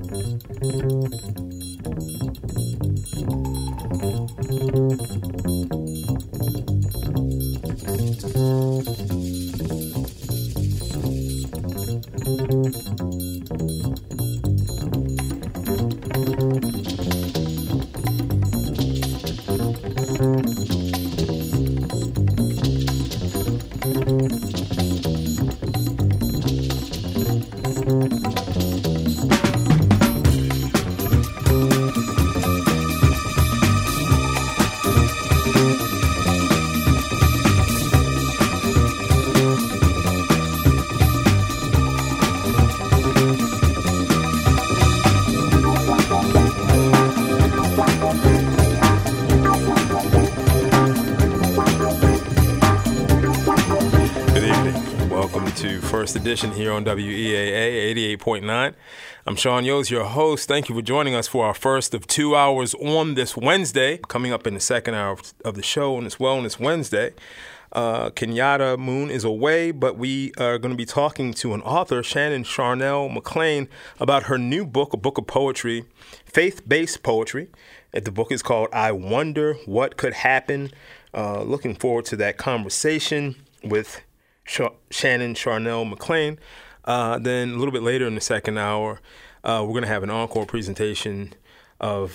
First edition here on WEAA 88.9. I'm Sean Yoes, your host. Thank you for joining us for our first of 2 hours on this Wednesday. Coming up in the second hour of the show on this Wellness Wednesday, Kenyatta Moon is away, but we are going to be talking to an author, Shannon Charnel McClain, about her new book, a book of poetry, faith-based poetry. The book is called I Wonder What Could Happen. Looking forward to that conversation with Shannon Charnel McClain. Then a little bit later in the second hour, we're going to have an encore presentation of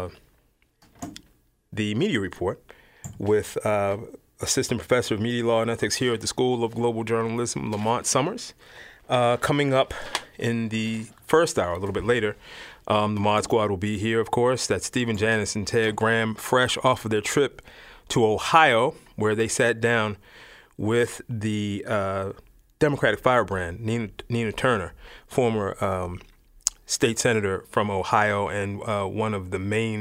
the Media Report with Assistant Professor of Media Law and Ethics here at the School of Global Journalism, Lamont Summers. Coming up in the first hour, a little bit later, the Mod Squad will be here, of course. That's Stephen Janis and Ted Graham, fresh off of their trip to Ohio, where they sat down with the Democratic firebrand, Nina Turner, former state senator from Ohio and one of the main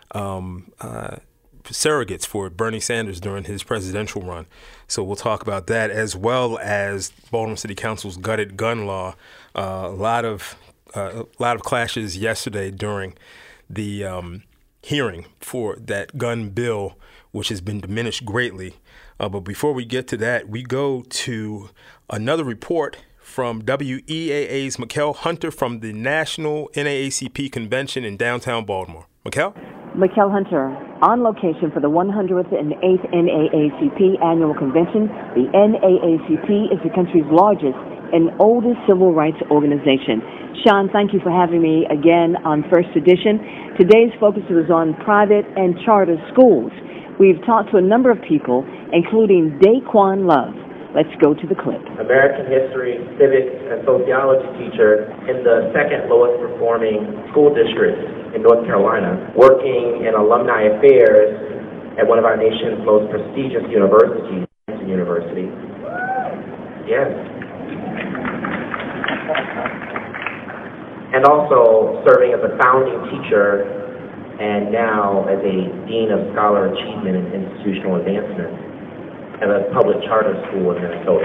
surrogates for Bernie Sanders during his presidential run. So we'll talk about that, as well as Baltimore City Council's gutted gun law. A lot of clashes yesterday during the hearing for that gun bill, which has been diminished greatly. But before we get to that, we go to another report from WEAA's Mikkel Hunter from the National NAACP Convention in downtown Baltimore. Mikkel? Mikkel Hunter, on location for the 108th NAACP Annual Convention. The NAACP is the country's largest and oldest civil rights organization. Sean, thank you for having me again on First Edition. Today's focus is on private and charter schools. We've talked to a number of people, including Daquan Love. Let's go to the clip. American history, civics, and sociology teacher in the second lowest performing school district in North Carolina, working in alumni affairs at one of our nation's most prestigious universities, Clemson University. Yes. And also serving as a founding teacher and now as a Dean of Scholar Achievement and Institutional Advancement at a public charter school in Minnesota.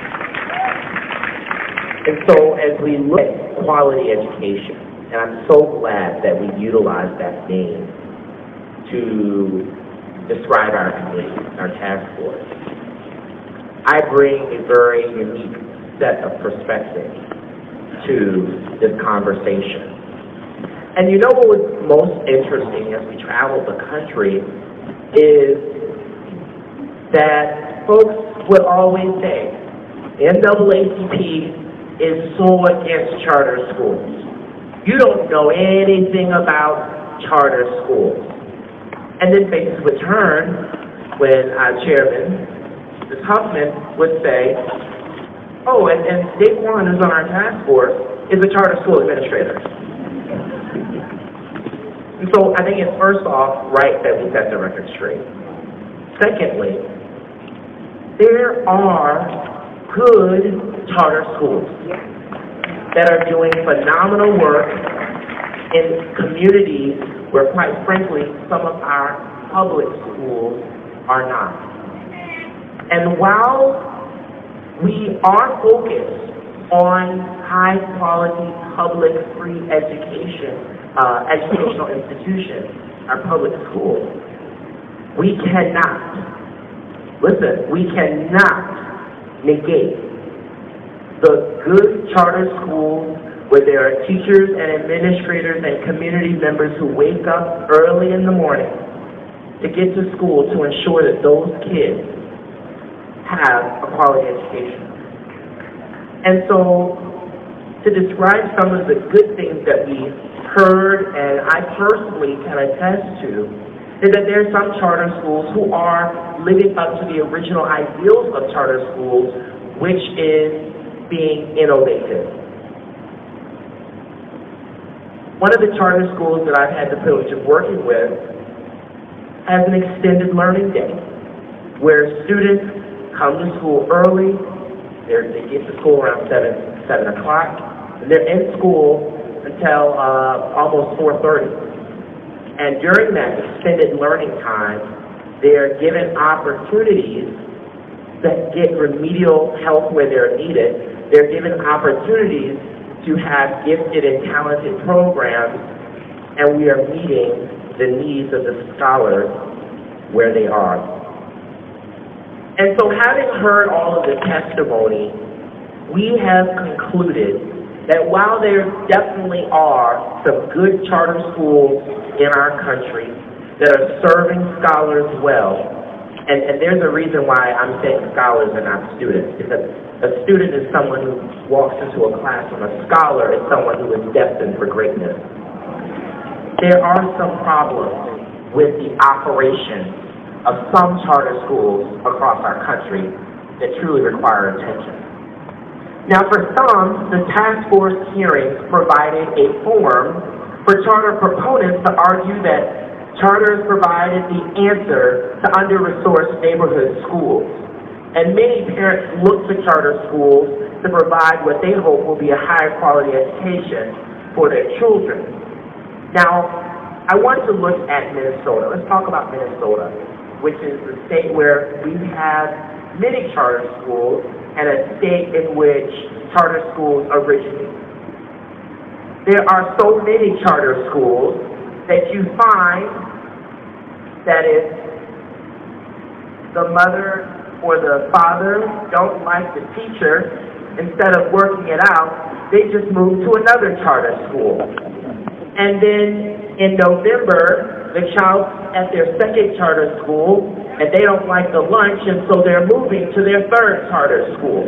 And so as we look at quality education, and I'm so glad that we utilize that name to describe our committee, our task force, I bring a very unique set of perspectives to this conversation. And you know what was most interesting as we traveled the country is that folks would always say, NAACP is so against charter schools. You don't know anything about charter schools. And then faces would turn when our chairman, Ms. Huffman, would say, oh, and Daquan, who's on our task force, is a charter school administrator. And so I think it's first off right that we set the record straight. Secondly, there are good charter schools that are doing phenomenal work in communities where, quite frankly, some of our public schools are not. And while we are focused on high-quality public free educational institutions, our public schools, we cannot negate the good charter schools where there are teachers and administrators and community members who wake up early in the morning to get to school to ensure that those kids have a quality education. And so, to describe some of the good things that we heard and I personally can attest to, is that there are some charter schools who are living up to the original ideals of charter schools, which is being innovative. One of the charter schools that I've had the privilege of working with has an extended learning day, where students come to school early, they get to school around 7 o'clock, and they're in school until almost 4:30. And during that extended learning time, they're given opportunities that get remedial help where they're needed. They're given opportunities to have gifted and talented programs, and we are meeting the needs of the scholars where they are. And so, having heard all of the testimony, we have concluded that while there definitely are some good charter schools in our country that are serving scholars well, and there's a reason why I'm saying scholars and not students, because a student is someone who walks into a classroom. A scholar is someone who is destined for greatness. There are some problems with the operation of some charter schools across our country that truly require attention. Now, for some, the task force hearings provided a forum for charter proponents to argue that charters provided the answer to under-resourced neighborhood schools. And many parents look to charter schools to provide what they hope will be a high-quality education for their children. Now, I want to look at Minnesota. Let's talk about Minnesota, which is the state where we have many charter schools and a state in which charter schools originate. There are so many charter schools that you find that if the mother or the father don't like the teacher, instead of working it out, they just move to another charter school. And then in November, the child's at their second charter school, and they don't like the lunch, and so they're moving to their third charter school.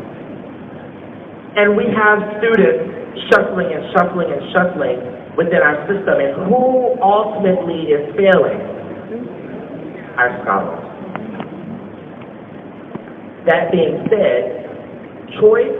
And we have students shuffling and shuffling and shuffling within our system, and who ultimately is failing? Our scholars. That being said, choice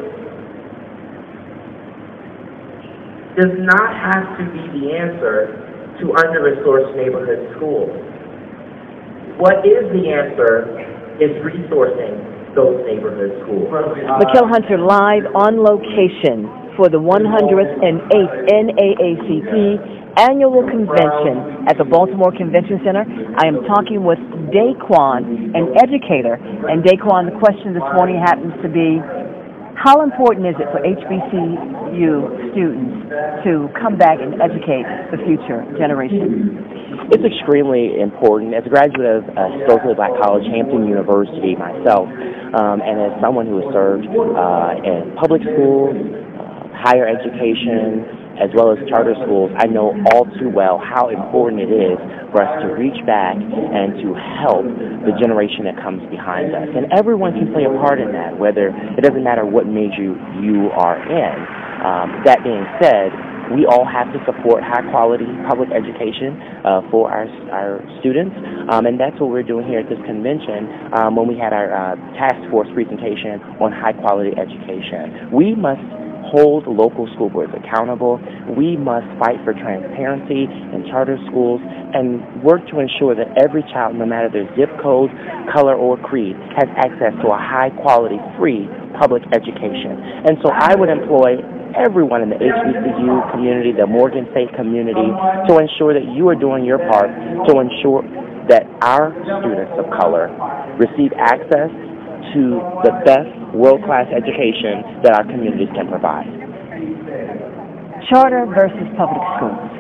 does not have to be the answer to under-resourced neighborhood schools. What is the answer is resourcing those neighborhood schools. McKill Hunter live on location for the 108th NAACP Annual Convention at the Baltimore Convention Center. I am talking with Daquan, an educator. And Daquan, the question this morning happens to be, how important is it for HBCU students to come back and educate the future generation? It's extremely important. As a graduate of Stokely Black College, Hampton University myself, and as someone who has served in public schools, higher education, as well as charter schools, I know all too well how important it is for us to reach back and to help the generation that comes behind us. And everyone can play a part in that, whether it doesn't matter what major you are in. That being said, we all have to support high-quality public education for our students, and that's what we're doing here at this convention when we had our task force presentation on high-quality education. We must hold local school boards accountable. We must fight for transparency in charter schools and work to ensure that every child, no matter their zip code, color, or creed, has access to a high-quality, free public education. And so I would employ everyone in the HBCU community, the Morgan State community, to ensure that you are doing your part to ensure that our students of color receive access to the best world-class education that our communities can provide. Charter versus public schools.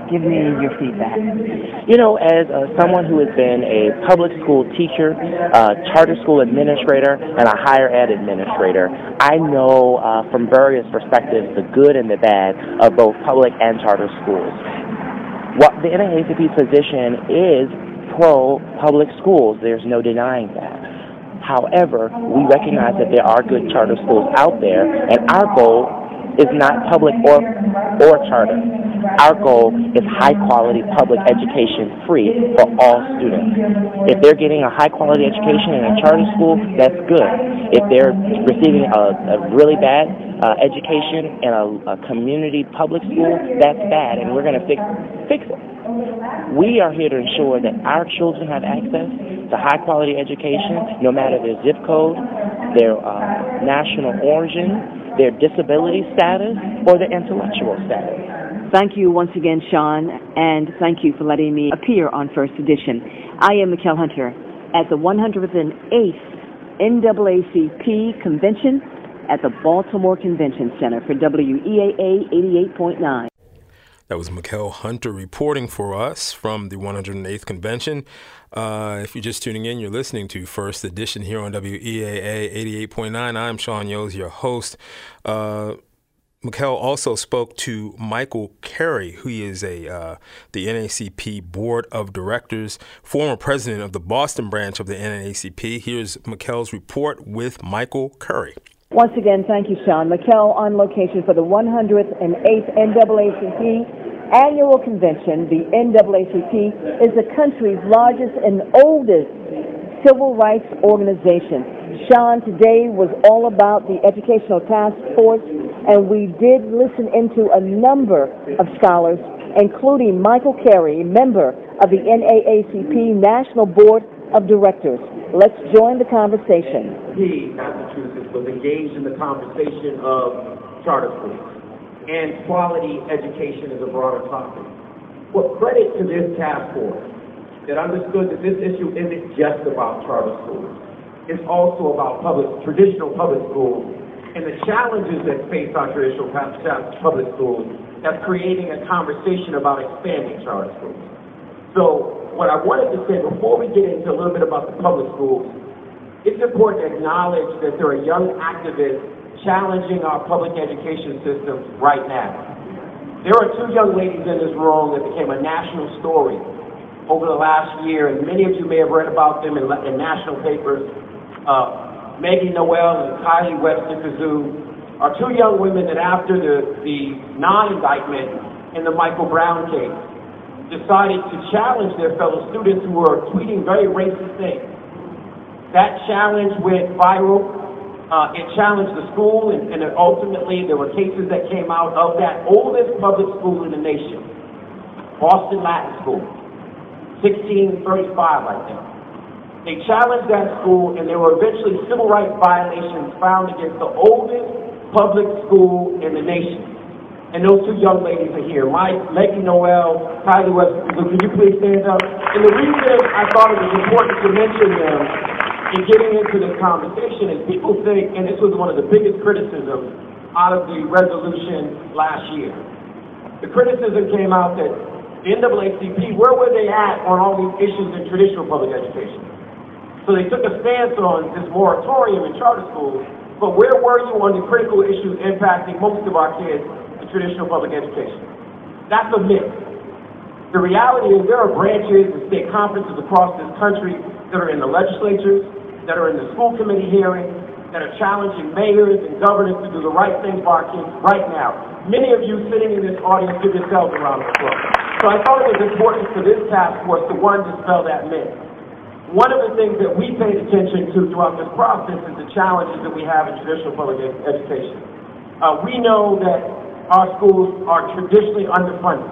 Give me your feedback. You know, as someone who has been a public school teacher, charter school administrator, and a higher ed administrator, I know from various perspectives the good and the bad of both public and charter schools. What the NAACP position is pro-public schools. There's no denying that. However, we recognize that there are good charter schools out there, and our goal is not public or charter. Our goal is high-quality public education free for all students. If they're getting a high-quality education in a charter school, that's good. If they're receiving a really bad education in a community public school, that's bad, and we're going to fix it. We are here to ensure that our children have access to high-quality education, no matter their zip code, their national origin, their disability status, or their intellectual status. Thank you once again, Sean, and thank you for letting me appear on First Edition. I am Mikkel Hunter at the 108th NAACP Convention at the Baltimore Convention Center for WEAA 88.9. That was Mikkel Hunter reporting for us from the 108th Convention. If you're just tuning in, you're listening to First Edition here on WEAA 88.9. I'm Sean Yos, your host. Mikkel also spoke to Michael Carey, who is the NAACP Board of Directors, former president of the Boston branch of the NAACP. Here's Mikkel's report with Michael Carey. Once again, thank you, Sean. Mikkel on location for the 108th NAACP Annual Convention. The NAACP is the country's largest and oldest civil rights organization. Sean, today was all about the Educational Task Force, and we did listen into a number of scholars, including Michael Carey, member of the NAACP National Board of Directors. Let's join the conversation. He, Massachusetts, was engaged in the conversation of charter schools and quality education is a broader topic. Well, credit to this task force that understood that this issue isn't just about charter schools. It's also about traditional public schools and the challenges that face our traditional public schools that's creating a conversation about expanding charter schools. So what I wanted to say before we get into a little bit about the public schools, it's important to acknowledge that there are young activists challenging our public education systems right now. There are two young ladies in this room that became a national story over the last year, and many of you may have read about them in national papers. Maggie Noel and Kylie Webster Kazoo are two young women that after the non-indictment in the Michael Brown case decided to challenge their fellow students who were tweeting very racist things. That challenge went viral. It challenged the school, and ultimately there were cases that came out of that oldest public school in the nation, Boston Latin School, 1635, I think. They challenged that school, and there were eventually civil rights violations found against the oldest public school in the nation. And those two young ladies are here, Maggie Noel, Kylie Webster. Can you please stand up? And the reason I thought it was important to mention them in getting into this conversation is people think, and this was one of the biggest criticisms out of the resolution last year. The criticism came out that the NAACP, where were they at on all these issues in traditional public education? So they took a stance on this moratorium in charter schools, but where were you on the critical issues impacting most of our kids in traditional public education? That's a myth. The reality is there are branches and state conferences across this country that are in the legislatures, that are in the school committee hearings, that are challenging mayors and governors to do the right thing for our kids right now. Many of you sitting in this audience give yourselves a round of applause. So I thought it was important for this task force to, one, dispel that myth. One of the things that we paid attention to throughout this process is the challenges that we have in traditional public education. We know that our schools are traditionally underfunded.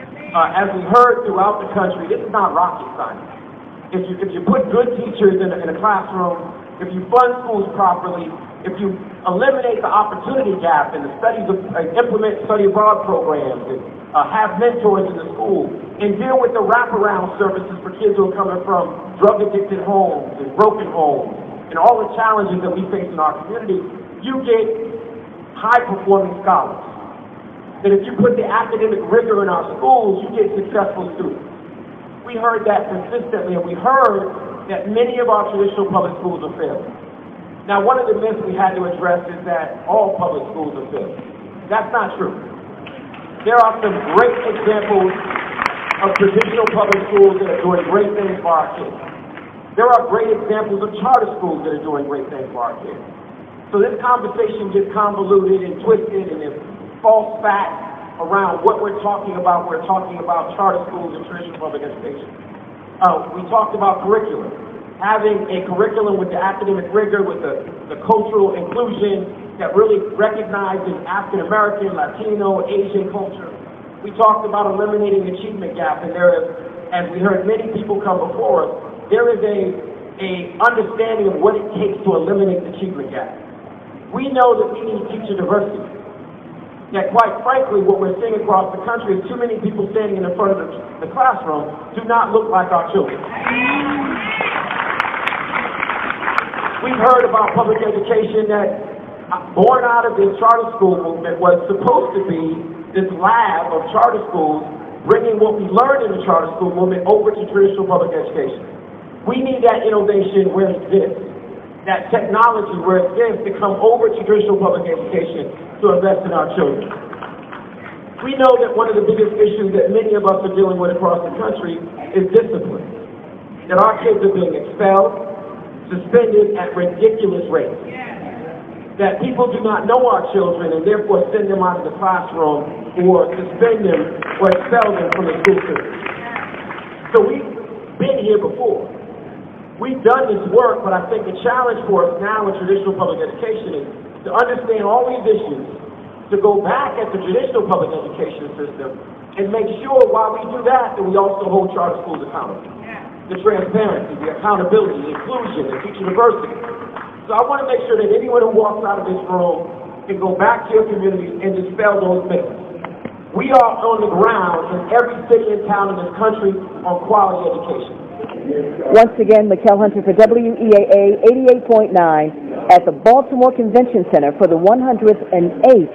As we heard throughout the country, this is not rocket science. If you put good teachers in a classroom, if you fund schools properly, if you eliminate the opportunity gap in the implement study abroad programs, and have mentors in the school, and deal with the wraparound services for kids who are coming from drug-addicted homes and broken homes, and all the challenges that we face in our community, you get high-performing scholars. that if you put the academic rigor in our schools, you get successful students. We heard that consistently, and we heard that many of our traditional public schools are failing. Now, one of the myths we had to address is that all public schools are failing. That's not true. There are some great examples of traditional public schools that are doing great things for our kids. There are great examples of charter schools that are doing great things for our kids. So this conversation gets convoluted and twisted, and there's false facts around what we're talking about. We're talking about charter schools and traditional public education. We talked about curriculum. Having a curriculum with the academic rigor, with the cultural inclusion that really recognizes African American, Latino, Asian culture. We talked about eliminating the achievement gap, and there is, as we heard many people come before us, there is a understanding of what it takes to eliminate the achievement gap. We know that we need teacher diversity. That quite frankly, what we're seeing across the country is too many people standing in the front of the classroom do not look like our children. We've heard about public education that, born out of the charter school movement, was supposed to be this lab of charter schools, bringing what we learned in the charter school movement over to traditional public education. We need that innovation where it exists, that technology where it exists to come over to traditional public education to invest in our children. We know that one of the biggest issues that many of us are dealing with across the country is discipline. That our kids are being expelled, suspended at ridiculous rates. That people do not know our children and therefore send them out of the classroom or suspend them or expel them from the school system. So we've been here before. We've done this work, but I think the challenge for us now in traditional public education is to understand all these issues, to go back at the traditional public education system and make sure while we do that we also hold charter schools accountable. The transparency, the accountability, the inclusion, the teacher diversity. So I want to make sure that anyone who walks out of this room can go back to your community and dispel those myths. We are on the ground in every city and town in this country on quality education. Once again, Mikkel Hunter for WEAA 88.9 at the Baltimore Convention Center for the 108th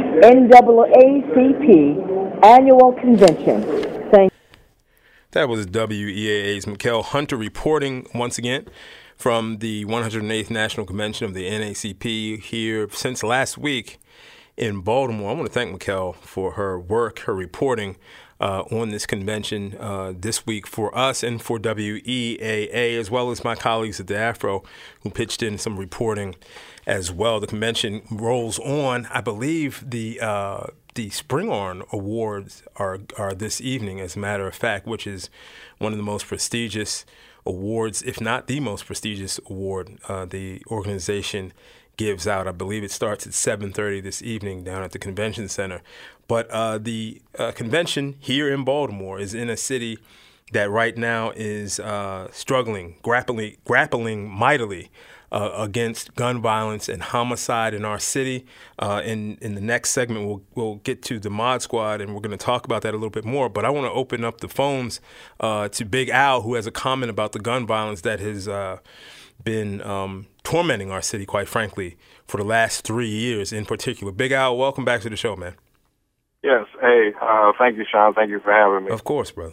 NAACP Annual Convention. Thank you. That was WEAA's Mikkel Hunter reporting once again from the 108th National Convention of the NAACP here since last week in Baltimore. I want to thank Mikkel for her work, her reporting on this convention this week for us and for WEAA, as well as my colleagues at the Afro who pitched in some reporting as well. The convention rolls on. I believe the Spingarn Awards are this evening, as a matter of fact, which is one of the most prestigious awards, if not the most prestigious award the organization gives out. I believe it starts at 7:30 this evening down at the convention center. But the convention here in Baltimore is in a city that right now is struggling, grappling mightily against gun violence and homicide in our city. In the next segment, we'll get to the Mod Squad, and we're going to talk about that a little bit more. But I want to open up the phones to Big Al, who has a comment about the gun violence that has been tormenting our city, quite frankly, for the last 3 years in particular. Big Al, welcome back to the show, man. Yes. Hey, thank you, Sean. Thank you for having me. Of course, brother.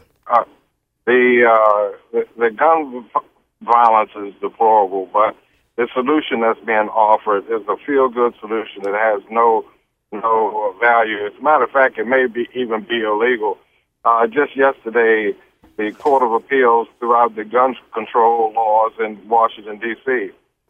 The gun violence is deplorable, but the solution that's being offered is a feel-good solution that has no value. As a matter of fact, it may even be illegal. Just yesterday, the Court of Appeals threw out the gun control laws in Washington, D.C.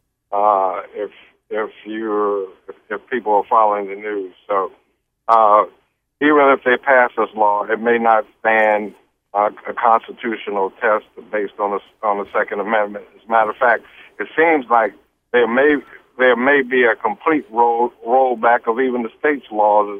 If people are following the news, so even if they pass this law, it may not stand a constitutional test based on the Second Amendment. As a matter of fact, it seems like there may be a complete rollback of even the state's laws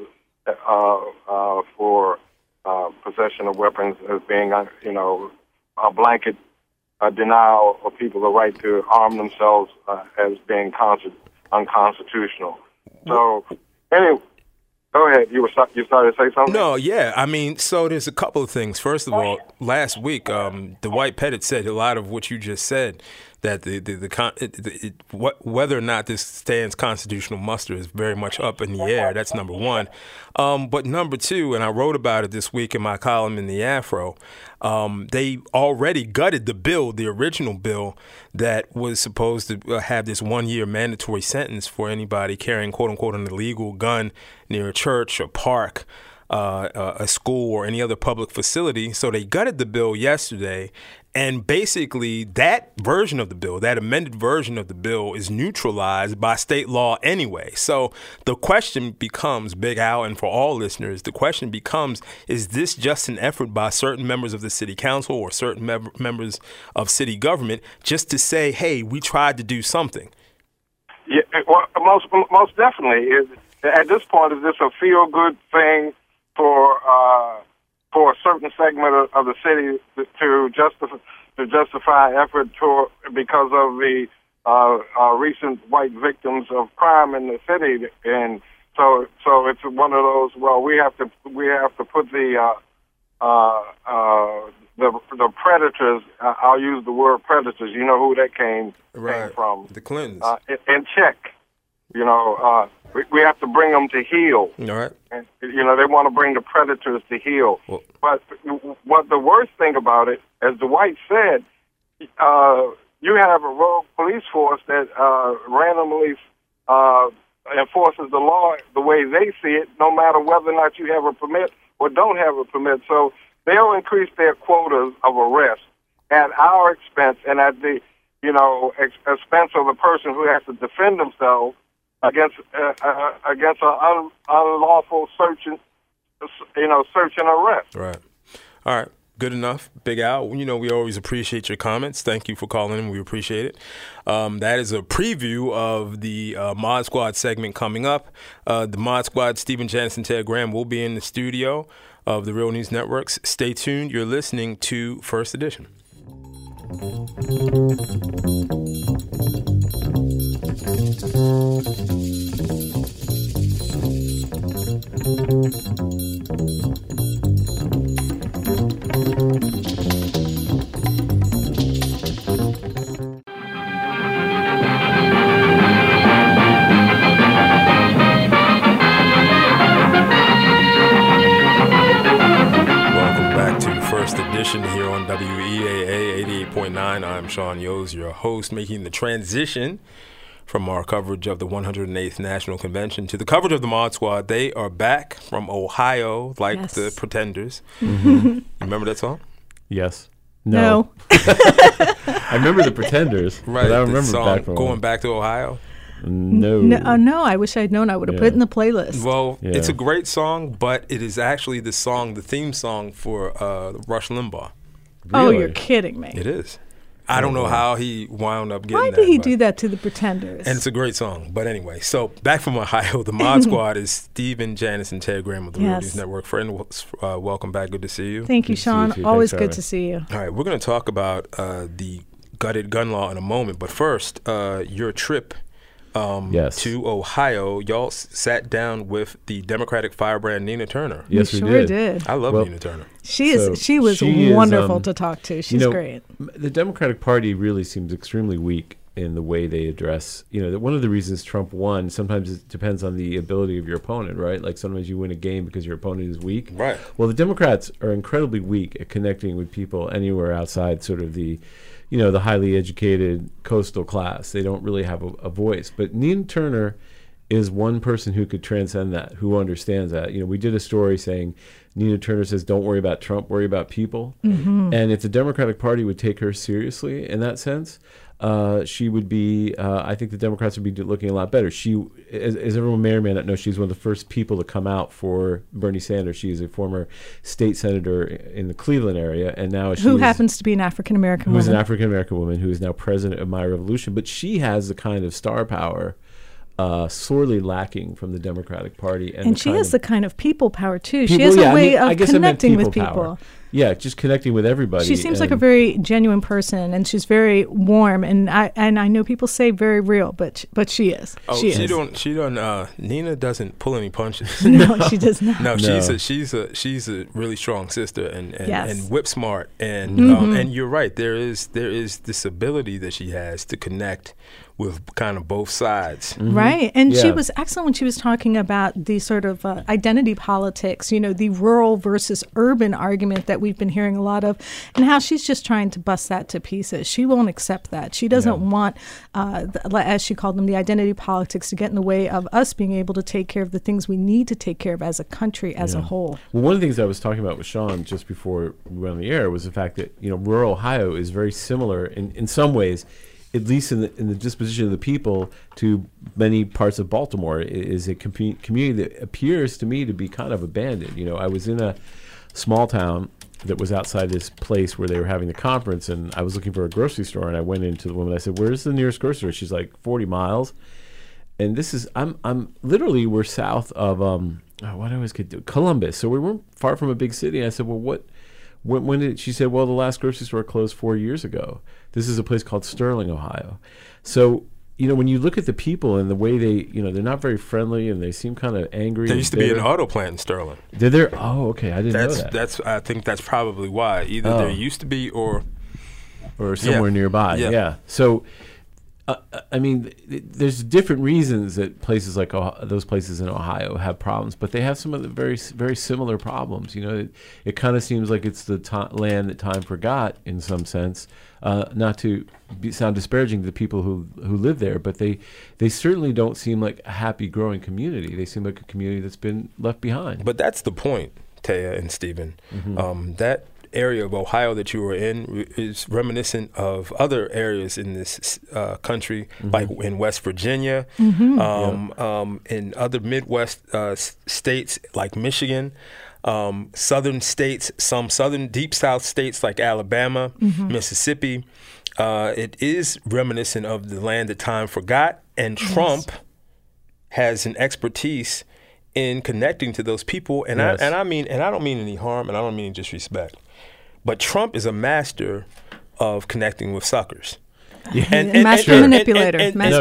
for possession of weapons as being, a blanket denial of people the right to arm themselves as being unconstitutional. So, anyway. Go ahead. You started to say something? No, yeah. I mean, so there's a couple of things. First of all, last week, Dwight Pettit said a lot of what you just said, that whether or not this stands constitutional muster is very much up in the air. That's number one. But number two, and I wrote about it this week in my column in the Afro, they already gutted the bill, the original bill that was supposed to have this 1-year mandatory sentence for anybody carrying, quote unquote, an illegal gun near a church or park, a school or any other public facility. So they gutted the bill yesterday. And basically that version of the bill, that amended version of the bill, is neutralized by state law anyway. So the question becomes, Big Al, and for all listeners, the question becomes, is this just an effort by certain members of the city council or certain members of city government just to say, hey, we tried to do something? Yeah, well, most definitely. At this point, is this a feel-good thing for a certain segment of the city to justify effort because of the recent white victims of crime in the city, and so it's one of those. Well, we have to put the predators. I'll use the word predators. You know who that came from? The Clintons. In check. We have to bring them to heel. All right. And, they want to bring the predators to heel. Well, but what the worst thing about it, as Dwight said, you have a rogue police force that randomly enforces the law the way they see it, no matter whether or not you have a permit or don't have a permit. So they'll increase their quotas of arrests at our expense and at the expense of the person who has to defend themselves against an unlawful search and arrest. Right. All right. Good enough. Big Al, we always appreciate your comments. Thank you for calling in. We appreciate it. That is a preview of the Mod Squad segment coming up. The Mod Squad, Stephen Jansen, Ted Graham, will be in the studio of the Real News Networks. Stay tuned. You're listening to First Edition. Here on WEAA 88.9. I'm Sean Yos, your host, making the transition from our coverage of the 108th National Convention to the coverage of the Mod Squad. They are back from Ohio, like the Pretenders. Mm-hmm. Remember that song? Yes. No. I remember the Pretenders. Right. But I don't remember song, Going Back to Ohio. No. No, I wish I'd known. I would have put it in the playlist. Well, it's a great song, but it is actually the theme song for Rush Limbaugh. Really? Oh, you're kidding me. It is. I don't know how he wound up getting Why did he do that to the Pretenders? And it's a great song. But anyway, so back from Ohio, the Mod Squad is Stephen Janis and Ted Graham of the Real News Network. Friend, welcome back. Good to see you. Thank you, Sean. Always good to see you. All right, we're going to talk about the gutted gun law in a moment. But first, your trip to Ohio, y'all sat down with the Democratic firebrand Nina Turner. Yes, we did. I love Nina Turner. She was wonderful to talk to. She's great. The Democratic Party really seems extremely weak in the way they address, one of the reasons Trump won, sometimes it depends on the ability of your opponent, right? Like sometimes you win a game because your opponent is weak. Right. Well, the Democrats are incredibly weak at connecting with people anywhere outside sort of the the highly educated coastal class. They don't really have a voice. But Nina Turner is one person who could transcend that, who understands that. We did a story saying Nina Turner says, don't worry about Trump, worry about people. Mm-hmm. And if the Democratic Party would take her seriously in that sense, she would be, I think the Democrats would be looking a lot better. She, as everyone may or may not know, she's one of the first people to come out for Bernie Sanders. She is a former state senator in the Cleveland area, and now who happens to be an African-American woman. Who's an African-American woman who is now president of My Revolution. But she has the kind of star power sorely lacking from the Democratic Party. And she has the kind of people power, too. She has a way of connecting with people. Power. Yeah, just connecting with everybody. She seems like a very genuine person, and she's very warm. And I know people say very real, but she is. Oh, she don't. Nina doesn't pull any punches. No, she does not. No, she's a really strong sister and whip smart. And and you're right. There is this ability that she has to connect with kind of both sides. Mm-hmm. Right. And she was excellent when she was talking about the sort of identity politics, the rural versus urban argument that we've been hearing a lot of, and how she's just trying to bust that to pieces. She won't accept that. She doesn't want, as she called them, the identity politics to get in the way of us being able to take care of the things we need to take care of as a country as a whole. Well, one of the things I was talking about with Sean just before we went on the air was the fact that, rural Ohio is very similar in some ways, at least in the disposition of the people, to many parts of Baltimore. It is a community that appears to me to be kind of abandoned. I was in a small town that was outside this place where they were having the conference, and I was looking for a grocery store, and I went into the woman. I said, "Where's the nearest grocery store?" She's like, 40 miles. And this is I'm literally, we're south of what I always could do, Columbus. So we weren't far from a big city. And I said, "Well, when did?" She said, "Well, the last grocery store closed 4 years ago. This is a place called Sterling, Ohio." So, when you look at the people and the way they, they're not very friendly and they seem kind of angry. There used to be an auto plant in Sterling. Did there? Oh, okay. I didn't know that. I think that's probably why. Either there used to be or somewhere nearby. Yeah. So, there's different reasons that places like those places in Ohio have problems, but they have some of the very, very similar problems. It kind of seems like it's the land that time forgot in some sense. Not to sound disparaging to the people who live there, but they certainly don't seem like a happy, growing community. They seem like a community that's been left behind. But that's the point, Taya and Stephen. Mm-hmm. That area of Ohio that you were in is reminiscent of other areas in this country, like in West Virginia, in other Midwest states like Michigan, southern states, some southern deep South states like Alabama, Mississippi. It is reminiscent of the land that time forgot, and Trump has an expertise in connecting to those people. And I don't mean any harm, and I don't mean disrespect. But Trump is a master of connecting with suckers. Master manipulator.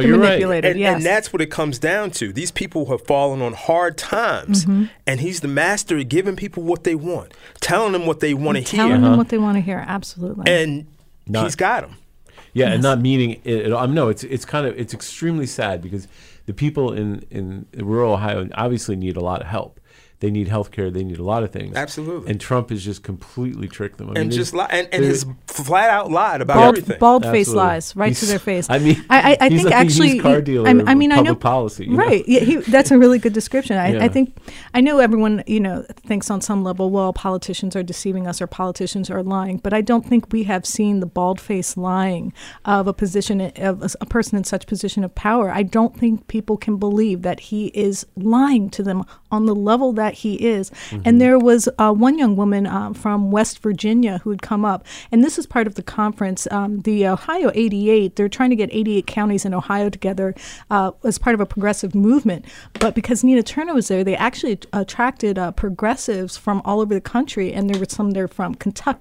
Yes. And that's what it comes down to. These people have fallen on hard times, and he's the master of giving people what they want, telling them what they want to hear. Telling them what they want to hear, absolutely. And he's got them. Yeah, and not meaning it. No, it's extremely sad because the people in rural Ohio obviously need a lot of help. They need health care. They need a lot of things. Absolutely. And Trump has just completely tricked them. And has flat out lied about everything. Bald-faced lies right to their face. I think like actually, car dealer I know policy. Right. Yeah, that's a really good description. I know everyone, thinks on some level, well, politicians are deceiving us or politicians are lying, but I don't think we have seen the bald-faced lying of a person in such position of power. I don't think people can believe that he is lying to them on the level that he is. And there was one young woman from West Virginia who had come up, and this is part of the conference, the Ohio 88. They're trying to get 88 counties in Ohio together as part of a progressive movement. But because Nina Turner was there, they actually attracted progressives from all over the country, and there were some there from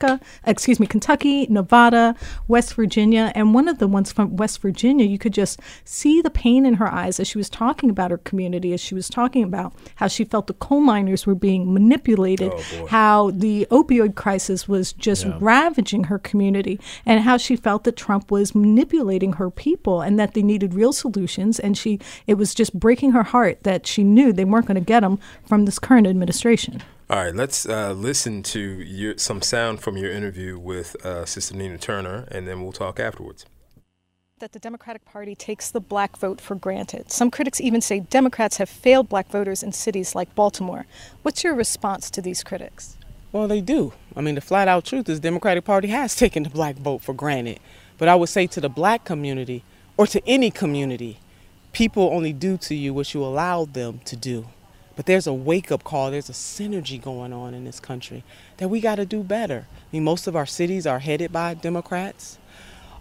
Kentucky, Nevada, West Virginia, and one of the ones from West Virginia, you could just see the pain in her eyes as she was talking about her community, as she was talking about how she felt the coal miners were being manipulated, how the opioid crisis was just ravaging her community, and how she felt that Trump was manipulating her people and that they needed real solutions. And it was just breaking her heart that she knew they weren't going to get them from this current administration. All right, let's listen to some sound from your interview with Sister Nina Turner, and then we'll talk afterwards. That the Democratic Party takes the black vote for granted. Some critics even say Democrats have failed black voters in cities like Baltimore. What's your response to these critics? Well, they do. I mean, the flat out truth is the Democratic Party has taken the black vote for granted. But I would say to the black community, or to any community, people only do to you what you allowed them to do. But there's a wake-up call, there's a synergy going on in this country that we got to do better. I mean, most of our cities are headed by Democrats.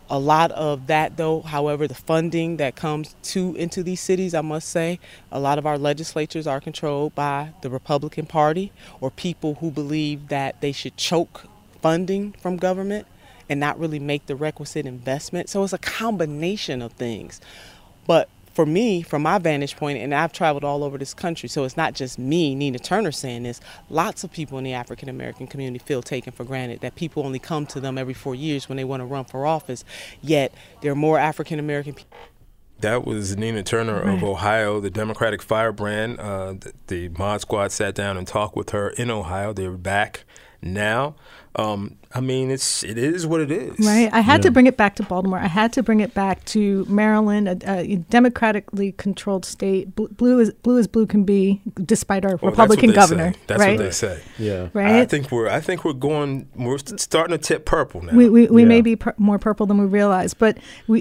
A lot of that, though, however, the funding that comes into these cities, I must say, a lot of our legislatures are controlled by the Republican Party or people who believe that they should choke funding from government and not really make the requisite investment. So it's a combination of things. But for me, from my vantage point, and I've traveled all over this country, so it's not just me, Nina Turner, saying this. Lots of people in the African American community feel taken for granted, that people only come to them every 4 years when they want to run for office, yet there are more African American people. That was Nina Turner of Ohio, the Democratic firebrand. The Mod Squad sat down and talked with her in Ohio. They're back now. I mean, it is what it is. Right. I had to bring it back to Baltimore. I had to bring it back to Maryland, a democratically controlled state. Blue as blue can be, despite our Republican governor. That's right? what they say. Yeah. Right. I think we're starting to tip purple now. We may be more purple than we realize, but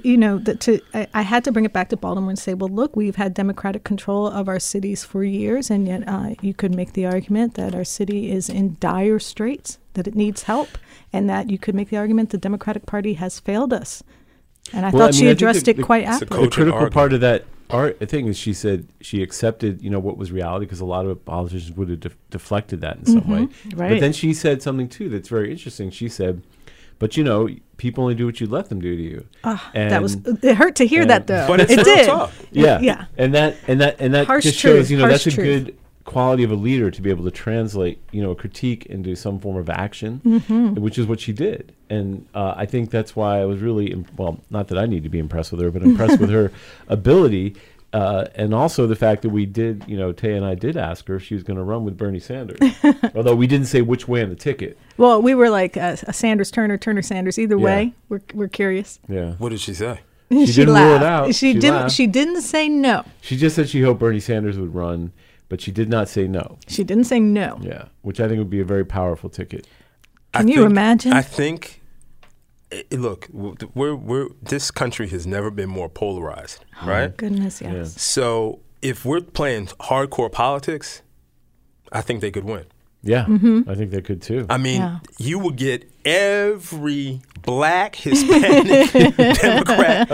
I had to bring it back to Baltimore and say, well, look, we've had democratic control of our cities for years, and yet you could make the argument that our city is in dire straits, that it needs help, and that you could make the argument the Democratic Party has failed us. And I thought she addressed it quite aptly. The critical part of that thing is she said she accepted, what was reality, because a lot of politicians would have deflected that in some way. Right. But then she said something, too, that's very interesting. She said, but, people only do what you let them do to you. It hurt to hear that, though. But it's it did. Talk. Yeah. And that Harsh just truth. shows, that's a good quality of a leader, to be able to translate, a critique into some form of action, which is what she did. And I think that's why I was really, not that I need to be impressed with her, but impressed with her ability. And also the fact that we did, Tay and I did ask her if she was going to run with Bernie Sanders, although we didn't say which way on the ticket. Well, we were like a Sanders-Turner, Turner-Sanders. Either way, we're curious. Yeah. What did she say? She didn't rule it out. She didn't say no. She just said she hoped Bernie Sanders would run, but she did not say no. She didn't say no. Yeah, which I think would be a very powerful ticket. Can you imagine? I think, look, this country has never been more polarized, right? Goodness, yes. Yeah. So if we're playing hardcore politics, I think they could win. Yeah, I think they could too. I mean, you will get every black, Hispanic Democrat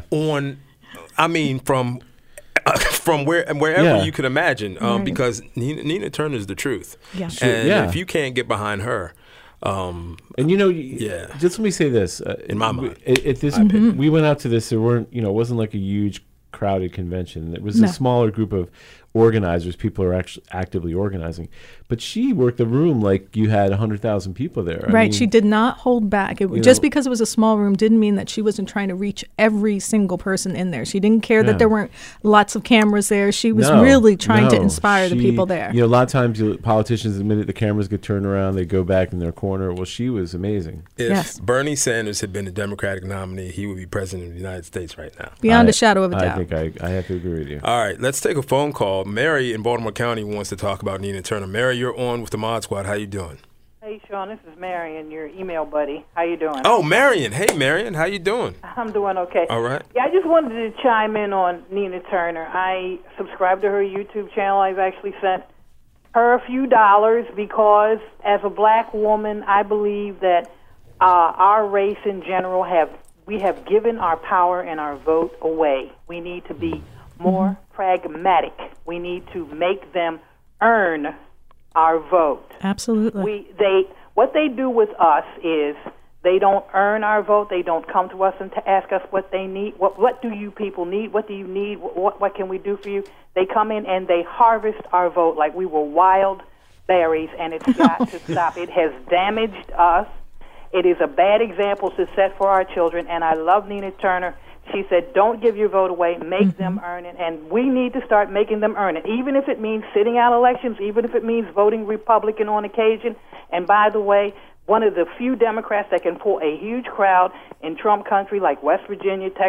from wherever you could imagine, because Nina Turner is the truth. Yeah. And if you can't get behind her, just let me say this. In my mind, we went out to this. There weren't, it wasn't like a huge crowded convention. It was a smaller group of organizers. People are actually actively organizing. But she worked the room like you had 100,000 people there. Right. I mean, she did not hold back. Just because it was a small room didn't mean that she wasn't trying to reach every single person in there. She didn't care that there weren't lots of cameras there. She was really trying to inspire the people there. A lot of times politicians, the minute the cameras get turned around, they go back in their corner. Well, she was amazing. If Bernie Sanders had been the Democratic nominee, he would be president of the United States right now. Beyond a shadow of a doubt. I think I have to agree with you. All right, let's take a phone call. Mary in Baltimore County wants to talk about Nina Turner. Mary, you're on with the Mod Squad. How you doing? Hey, Sean, this is Marion, your email buddy. How you doing? Oh, Marion. Hey, Marion. How you doing? I'm doing okay. All right. Yeah, I just wanted to chime in on Nina Turner. I subscribe to her YouTube channel. I've actually sent her a few dollars because as a black woman, I believe that our race in general we have given our power and our vote away. We need to be more pragmatic. We need to make them earn our vote. Absolutely. What they do with us is they don't earn our vote. They don't come to us and to ask us what they need. What do you people need? What do you need? What can we do for you? They come in and they harvest our vote like we were wild berries, and it's got to stop. It has damaged us. It is a bad example to set for our children, and I love Nina Turner. She said, don't give your vote away, make them earn it, and we need to start making them earn it, even if it means sitting out elections, even if it means voting Republican on occasion. And by the way, one of the few Democrats that can pull a huge crowd in Trump country like West Virginia, Texas,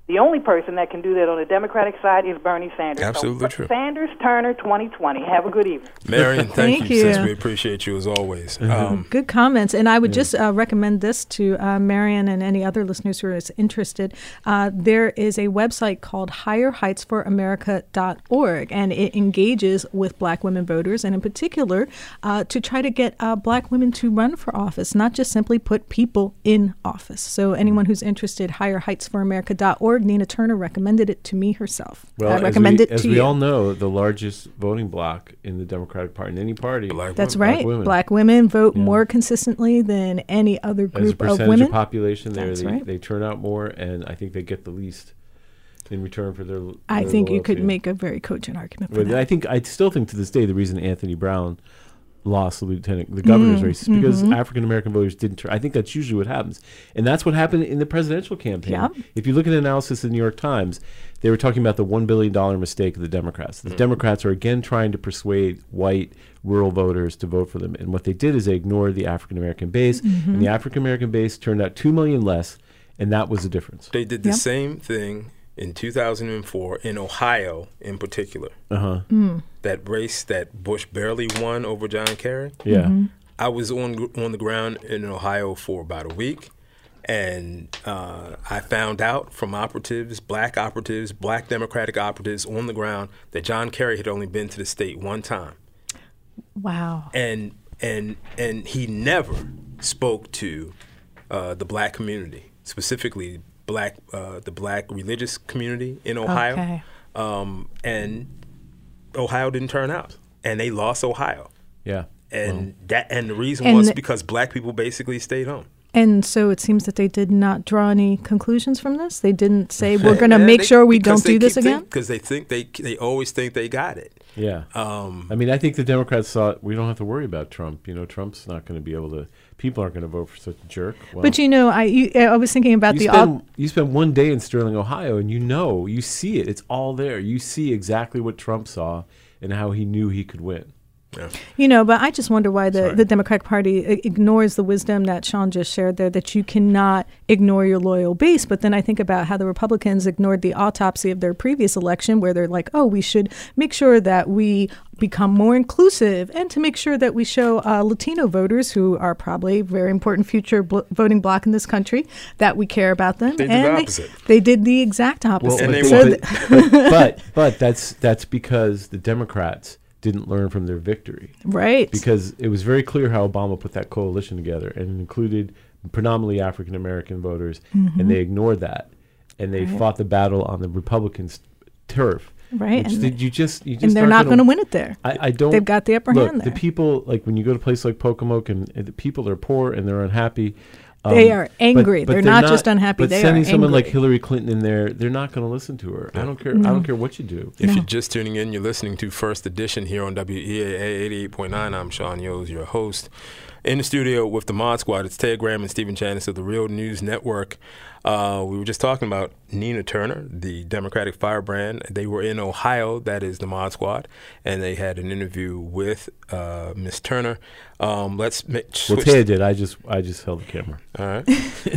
The only person that can do that on the Democratic side is Bernie Sanders. Absolutely true. Sanders, Turner, 2020. Have a good evening. Marion, thank you. Sis, we appreciate you as always. Good comments. And I would just recommend this to Marion and any other listeners who are interested. There is a website called higherheightsforamerica.org, and it engages with black women voters, and in particular to try to get black women to run for office, not just simply put people in office. So anyone who's interested, higherheightsforamerica.org. Nina Turner recommended it to me herself. Well, I recommend it to you. As we all know, the largest voting bloc in the Democratic Party, in any party. That's right. Black women vote more consistently than any other group of women. As a percentage of population, they turn out more, and I think they get the least in return for their I think you could make a very cogent argument for that. I still think to this day the reason Anthony Brown lost the governor's race because African American voters didn't turn. I think that's usually what happens, and that's what happened in the presidential campaign. Yeah. If you look at an analysis in the New York Times, they were talking about the $1 billion mistake of the Democrats. The Democrats are again trying to persuade white rural voters to vote for them, and what they did is they ignored the African American base, and the African American base turned out 2 million less, and that was the difference. They did the same thing in 2004 in Ohio in particular. That race that Bush barely won over John Kerry. I was on the ground in Ohio for about a week, and I found out from black Democratic operatives on the ground that John Kerry had only been to the state one time. Wow. And he never spoke to the black community, specifically the black religious community in Ohio. Okay. And Ohio didn't turn out, and they lost Ohio. Yeah. And the reason was because black people basically stayed home. And so it seems that they did not draw any conclusions from this. They didn't say we're going to make sure we don't do this again. Because they always think they got it. Yeah. I mean, I think the Democrats thought we don't have to worry about Trump. Trump's not going to be able to. People aren't going to vote for such a jerk. Well, but I was thinking about you spend one day in Sterling, Ohio, and you see it. It's all there. You see exactly what Trump saw and how he knew he could win. Yeah. But I just wonder why the Democratic Party ignores the wisdom that Sean just shared there, that you cannot ignore your loyal base. But then I think about how the Republicans ignored the autopsy of their previous election, where they're like, oh, we should make sure that we become more inclusive and to make sure that we show Latino voters, who are probably a very important future voting bloc in this country, that we care about them. They did the opposite. They did the exact opposite. But that's because the Democrats didn't learn from their victory. Right. Because it was very clear how Obama put that coalition together, and it included predominantly African American voters, and they ignored that, and they fought the battle on the Republicans' turf. Right. And and they're not going to win it there. I don't. They've got the upper hand there. The people, like when you go to a place like Pocomoke, and the people are poor and they're unhappy. They are angry. But they're not just unhappy. But they sending are someone angry. like Hillary Clinton in there, they're not going to listen to her. I don't care. No. I don't care what you do. If you're just tuning in, you're listening to First Edition here on WEAA 88.9. I'm Sean Yos, your host. In the studio with the Mod Squad, it's Ted Graham and Stephen Chanis of the Real News Network. We were just talking about Nina Turner, the Democratic firebrand. They were in Ohio, that is the Mod Squad, and they had an interview with Miss Turner. Let's switch. Well, Ted did. I just held the camera. All right.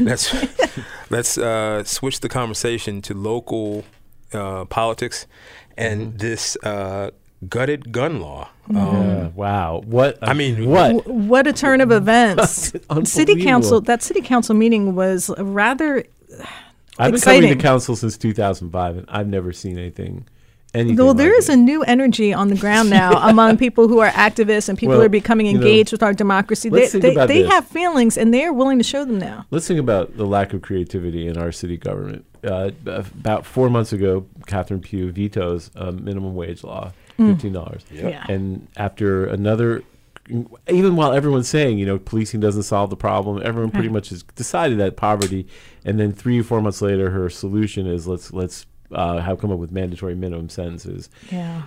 Let's switch the conversation to local politics and this gutted gun law. Wow. What? What a turn of events. City council meeting was rather I've been exciting. coming to council since 2005, and I've never seen anything Well, there is a new energy on the ground now among people who are activists and people who are becoming engaged with our democracy. They have feelings, and they are willing to show them now. Let's think about the lack of creativity in our city government. About 4 months ago, Catherine Pugh vetoes a minimum wage law, $15. Yeah. And after another, even while everyone's saying, policing doesn't solve the problem, everyone pretty much has decided that poverty. And then 3 or 4 months later, her solution is let's have come up with mandatory minimum sentences. Yeah.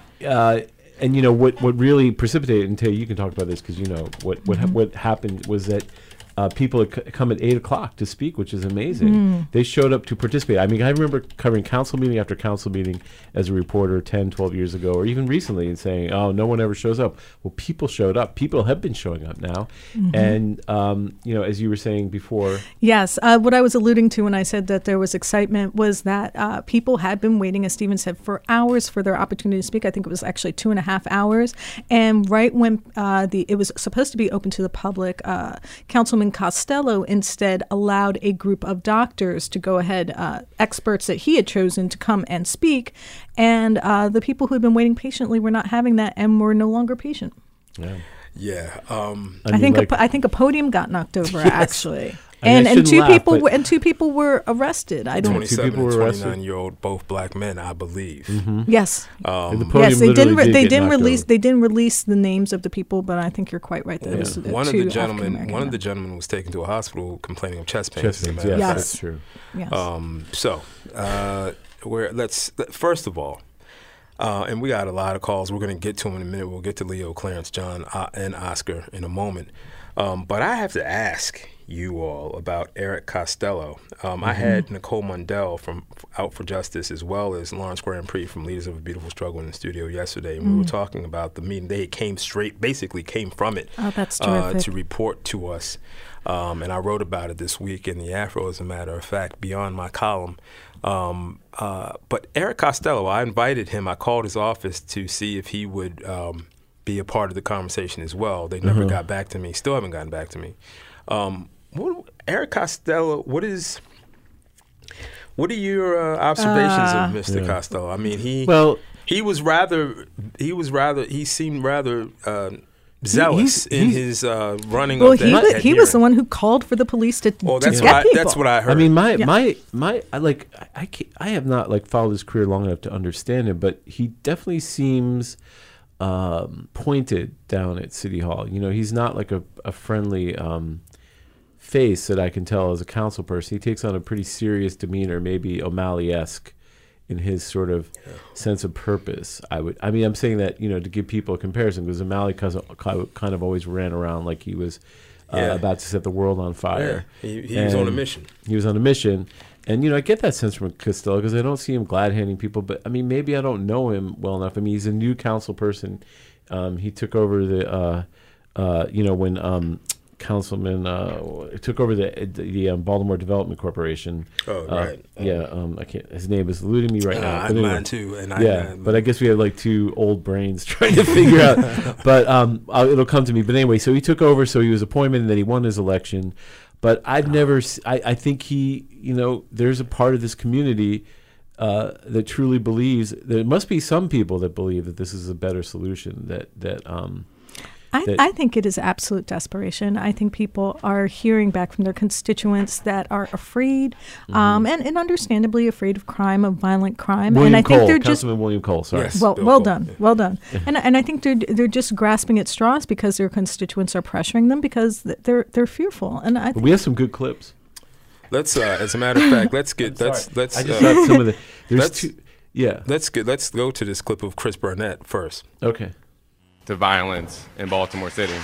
And what really precipitated, and Tay, you can talk about this because what happened was that people had come at 8 o'clock to speak, which is amazing. They showed up to participate. I mean, I remember covering council meeting after council meeting as a reporter 10, 12 years ago, or even recently, and saying, oh, no one ever shows up. Well, people showed up. People have been showing up now. And, as you were saying before. Yes. What I was alluding to when I said that there was excitement was that people had been waiting, as Stephen said, for hours for their opportunity to speak. I think it was actually 2.5 hours. And right when it was supposed to be open to the public, Councilman Costello instead allowed a group of doctors to go ahead, experts that he had chosen to come and speak. And the people who had been waiting patiently were not having that and were no longer patient. Yeah. Yeah. I think a podium got knocked over, actually. And two people were arrested. I don't. 27 and 29-year-old, both black men, I believe. Yes. The yes, they didn't release. They didn't release the names of the people, but I think you're quite right. That was one of the gentlemen was taken to a hospital complaining of chest pains. Yes, that's true. Yes. First of all. And we got a lot of calls. We're going to get to them in a minute. We'll get to Leo, Clarence, John, and Oscar in a moment. But I have to ask you all about Eric Costello. I had Nicole Mundell from Out for Justice, as well as Lawrence Grand Prix from Leaders of a Beautiful Struggle in the studio yesterday. And we were talking about the meeting. They came from it to report to us. And I wrote about it this week in the Afro, as a matter of fact, beyond my column. But Eric Costello, I invited him. I called his office to see if he would be a part of the conversation as well. They never got back to me. Still haven't gotten back to me. Eric Costello, what are your observations of Mr. Costello? I mean, he seemed rather zealous in his running of that. He was the one who called for the police to get people. That's what I heard. I mean, I have not followed his career long enough to understand him, but he definitely seems pointed down at City Hall. He's not like a friendly face that I can tell as a council person. He takes on a pretty serious demeanor, maybe O'Malley-esque in his sort of sense of purpose. I'm saying that, to give people a comparison, because O'Malley kind of always ran around like he was about to set the world on fire. Yeah. He was on a mission. He was on a mission. And, I get that sense from Costello because I don't see him glad-handing people. But, I mean, maybe I don't know him well enough. I mean, he's a new council person. He took over when Councilman took over the Baltimore Development Corporation. Oh, right. I can't. His name is eluding me right now. I'm mine too. But I guess we have two old brains trying to figure out. But it'll come to me. But anyway, so he took over. So he was appointed, and then he won his election. But I've never. I think he. There's a part of this community that truly believes. There must be some people that believe that this is a better solution. I think it is absolute desperation. I think people are hearing back from their constituents that are afraid, and understandably afraid of crime, of violent crime. Councilman William Cole, sorry. Yes, well done. And I think they're just grasping at straws because their constituents are pressuring them because they're fearful. And we have some good clips. Let's, as a matter of fact, let's. I just got some of the. Let's go to this clip of Chris Burnett first. Okay. To violence in Baltimore City.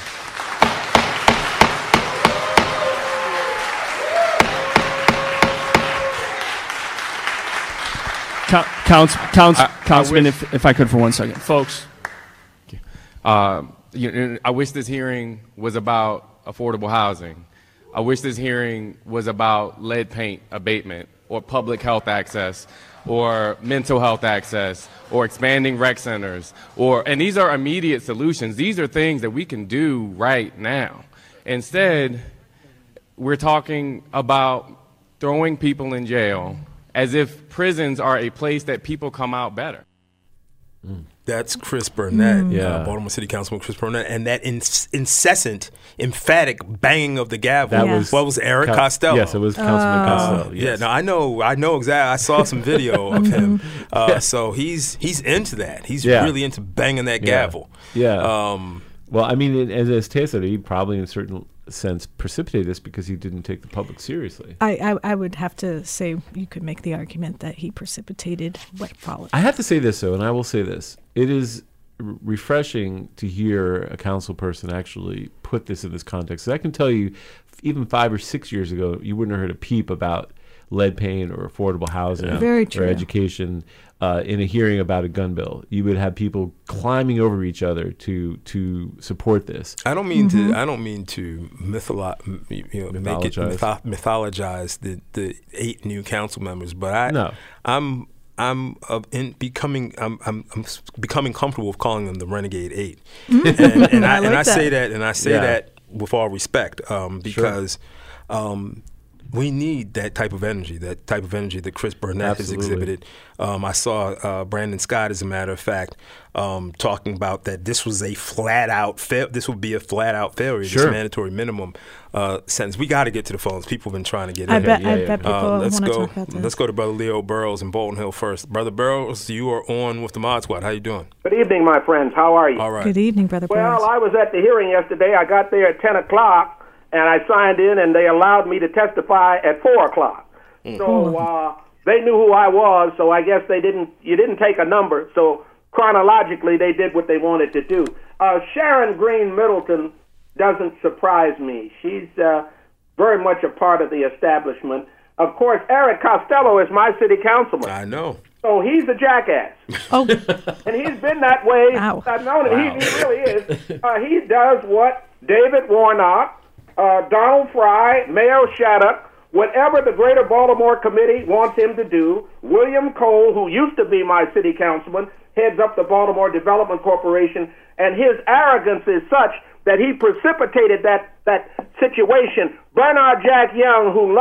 Councilman, if I could for 1 second. Folks. I wish this hearing was about affordable housing. I wish this hearing was about lead paint abatement or public health access or mental health access or expanding rec centers and these are immediate solutions. These are things that we can do right now. Instead, we're talking about throwing people in jail as if prisons are a place that people come out better. That's Chris Burnett, Baltimore City Councilman Chris Burnett, and that incessant, emphatic banging of the gavel. Was Eric Costello. Yes, it was Councilman Costello. Yes. Yeah, no, I know exactly. I saw some video of him. So he's into that. He's really into banging that gavel. Yeah. Well, I mean, as Tay said, he probably in a certain sense precipitated this because he didn't take the public seriously. I would have to say you could make the argument that he precipitated what followed. I have to say this, though, and I will say this. It is refreshing to hear a council person actually put this in this context. So I can tell you, even 5 or 6 years ago, you wouldn't have heard a peep about lead paint or affordable housing or education in a hearing about a gun bill. You would have people climbing over each other to support this. I don't mean to mythologize the 8 new council members, but I'm becoming comfortable with calling them the Renegade 8, and I say that with all respect, because we need that type of energy that Chris Burnett has exhibited. I saw Brandon Scott, as a matter of fact, talking about that this was a flat-out this would be a flat-out failure, this mandatory minimum sentence. We got to get to the phones. People have been trying to get in. I bet people want to talk about this. Let's go to Brother Leo Burrows in Bolton Hill first. Brother Burrows, you are on with the Mod Squad. How you doing? Good evening, my friends. How are you? All right. Good evening, Brother Burrows. Well, I was at the hearing yesterday. I got there at 10 o'clock. And I signed in, and they allowed me to testify at 4 o'clock. So they knew who I was. So I guess you didn't take a number. So chronologically, they did what they wanted to do. Sharon Green Middleton doesn't surprise me. She's very much a part of the establishment. Of course, Eric Costello is my city councilman. I know. So he's a jackass. Oh, and he's been that way. Wow. I've known it. Wow. He really is. He does what David Warnock, Donald Fry, Mayor Shattuck, whatever the Greater Baltimore Committee wants him to do. William Cole, who used to be my city councilman, heads up the Baltimore Development Corporation, and his arrogance is such that he precipitated that situation. Bernard Jack Young, who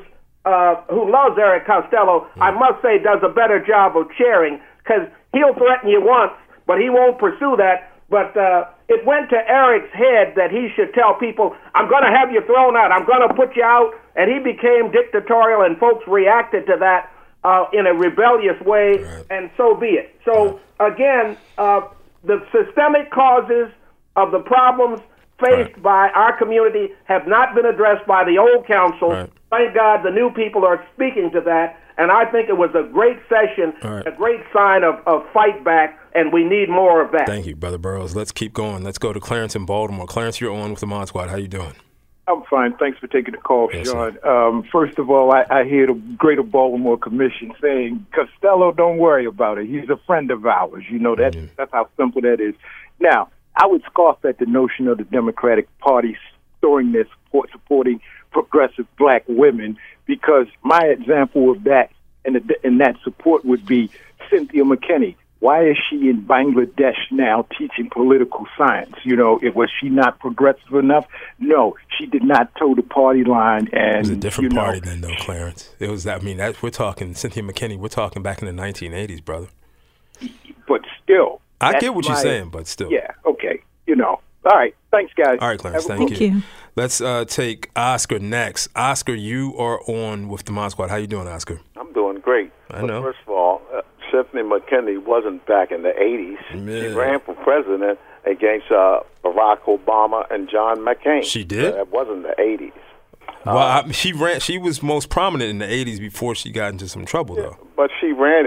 loves Eric Costello, I must say does a better job of chairing, because he'll threaten you once, but he won't pursue that. But it went to Eric's head that he should tell people, I'm going to have you thrown out, I'm going to put you out, and he became dictatorial, and folks reacted to that in a rebellious way, and so be it. So, again, the systemic causes of the problems faced by our community have not been addressed by the old council. Thank God the new people are speaking to that, and I think it was a great session, a great sign of fight back, and we need more of that. Thank you, Brother Burrows. Let's keep going. Let's go to Clarence in Baltimore. Clarence, you're on with the Mod Squad. How you doing? I'm fine. Thanks for taking the call, Sean. First of all, I hear the Greater Baltimore Commission saying, Costello, don't worry about it. He's a friend of ours. You know, that's how simple that is. Now, I would scoff at the notion of the Democratic Party storing their support, supporting progressive black women, because my example of that and that support would be Cynthia McKinney. Why is she in Bangladesh now teaching political science? You know, was she not progressive enough? No, she did not toe the party line. And it was a different party then, though, Clarence. It was. I mean, we're talking Cynthia McKinney. We're talking back in the 1980s, brother. But still, I get what you're saying, but still. Yeah. Okay. You know. All right. Thanks, guys. All right, Clarence. Thank you. Let's take Oscar next. Oscar, you are on with the Mod Squad. How you doing, Oscar? I'm doing great. I know. First of all, Cynthia McKinney wasn't back in the 80s. Yeah. She ran for president against Barack Obama and John McCain. She did? That wasn't the 80s. Well, she was most prominent in the 80s before she got into some trouble, though. But she ran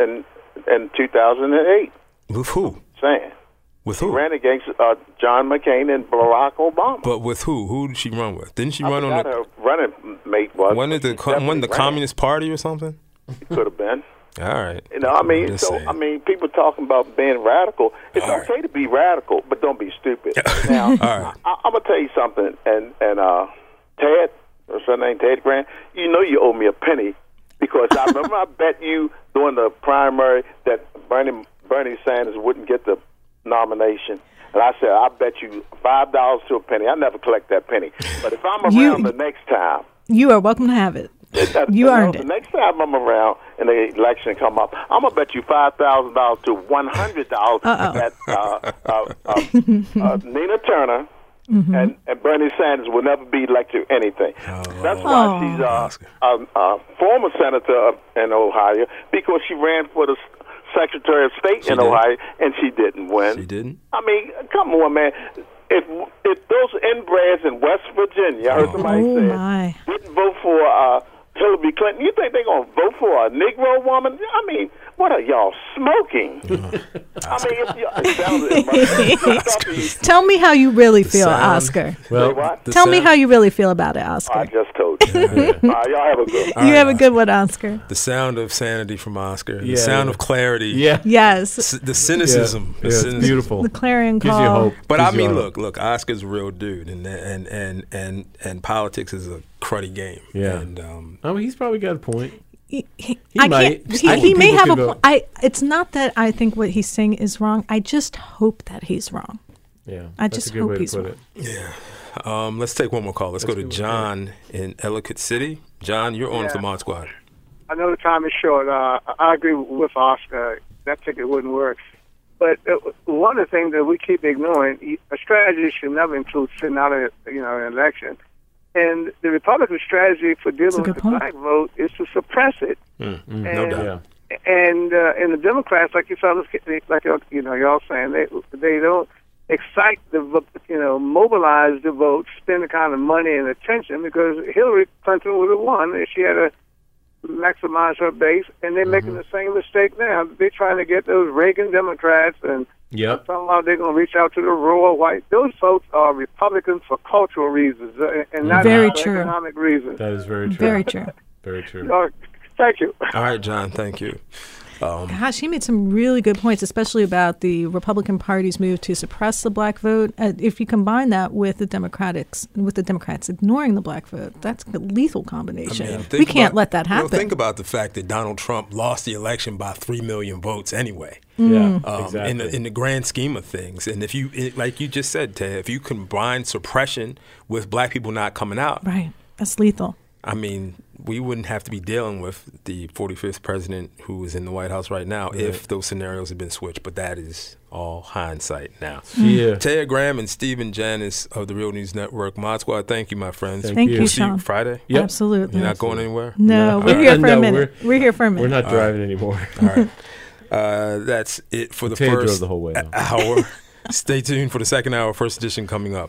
in 2008. With who? Saying. With who? She ran against John McCain and Barack Obama. But with who? Who did she run with? Didn't she run on her running mate was? Wasn't it the Communist Party or something? It could have been. All right. You know, I mean, people talking about being radical. It's okay to be radical, but don't be stupid. Now, I'm gonna tell you something. And Ted, what's her name, Ted Grant? You know, you owe me a penny, because I remember I bet you during the primary that Bernie Sanders wouldn't get the nomination. And I said, I bet you $5 to a penny. I never collect that penny. But if I'm around the next time, you are welcome to have it. You earned it. The next time I'm around and the election come up, I'm gonna bet you $5,000 to $100 that Nina Turner and Bernie Sanders will never be elected anything. That's why she's a former senator in Ohio, because she ran for the Secretary of State in Ohio, and she didn't win. She didn't? I mean, come on, man. If those inbreds in West Virginia, I heard somebody say, didn't vote for Hillary Clinton. You think they're going to vote for a Negro woman? I mean, what are y'all smoking? Tell me how you really feel, Oscar. Well, tell me how you really feel about it, Oscar. I just told you. Y'all have a good one. You have a good one, Oscar. The sound of sanity from Oscar. The sound of clarity. Yeah. Yes. The cynicism. It's beautiful. The clarion call. Gives you hope. But I mean, look, Oscar's a real dude, and politics is a cruddy game. Yeah. And I mean, he's probably got a point. He may have a point. It's not that I think what he's saying is wrong. I just hope that he's wrong. Yeah. I just hope he's wrong. Yeah. Let's take one more call. Let's go to John in Ellicott City. John, you're on with the Mod Squad. I know the time is short. I agree with Oscar. That ticket wouldn't work. But one of the things that we keep ignoring, a strategy should never include sitting out an election. And the Republican strategy for dealing with the black vote is to suppress it. No doubt. And the Democrats, like you fellas, y'all saying, they don't excite mobilize the vote, spend the kind of money and attention, because Hillary Clinton would have won if she had to maximize her base, and they're making the same mistake now. They're trying to get those Reagan Democrats, and somehow they're going to reach out to the rural white. Those folks are Republicans for cultural reasons and not for economic reasons. That is very true. Very true. Very true. Thank you. All right, John, thank you. Gosh, he made some really good points, especially about the Republican Party's move to suppress the black vote. If you combine that with the Democrats ignoring the black vote, that's a lethal combination. We can't let that happen. Think about the fact that Donald Trump lost the election by 3 million votes anyway. Yeah, exactly. In the grand scheme of things. And if you, like you just said, Ted, if you combine suppression with black people not coming out. Right, that's lethal. I mean, we wouldn't have to be dealing with the 45th president who is in the White House right now if those scenarios had been switched. But that is all hindsight now. Yeah. Taya Graham and Stephen Janis of the Real News Network. Mod Squad, thank you, my friends. Thank you, we'll see Sean. you Friday? Yep. Absolutely. You're not going anywhere? No, we're here for a minute. We're here for a minute. We're not driving anymore. All right. That's it for the first the whole way hour. Stay tuned for the second hour, first edition coming up.